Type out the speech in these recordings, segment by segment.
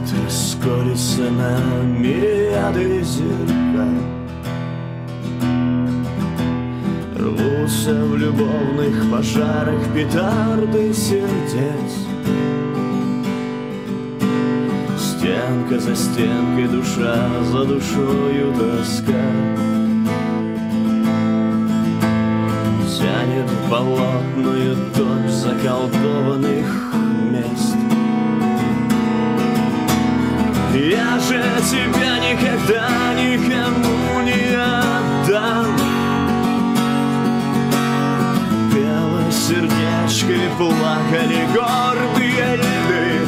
расколется на мириады зеркал, рвутся в любовных пожарах петарды сердец. Стенка за стенкой, душа за душою тоска тянет в болотную топь заколдованных мест. Я же тебя никогда никому не отдам. Пела сердечко и плакали гордые льды.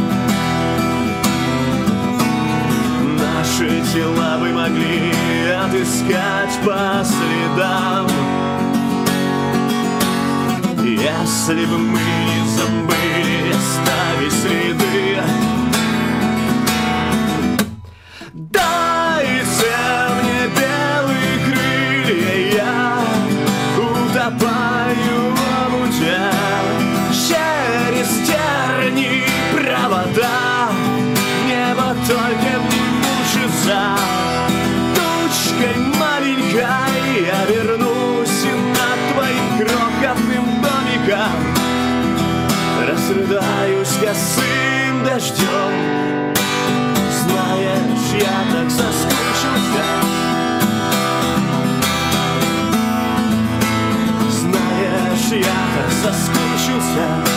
Наши тела бы могли отыскать по следам, если бы мы не забыли оставить следы. Дайте мне белые крылья, я утопаю в омуте. Через тернии провода небо только за тучкой маленькой я вернусь и над твоим крохотным домиком разрыдаюсь косым дождем. Знаешь, я так соскучился. Знаешь, я так соскучился.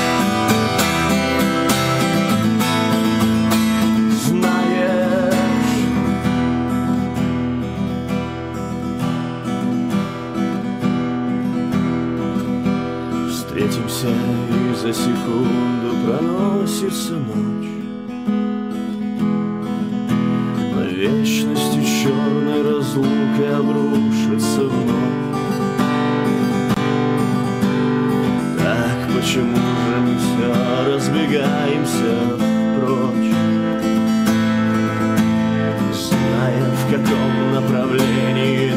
Встретимся, и за секунду проносится ночь. На вечности черной разлукой обрушится вновь. Так почему же мы все разбегаемся прочь, зная, в каком направлении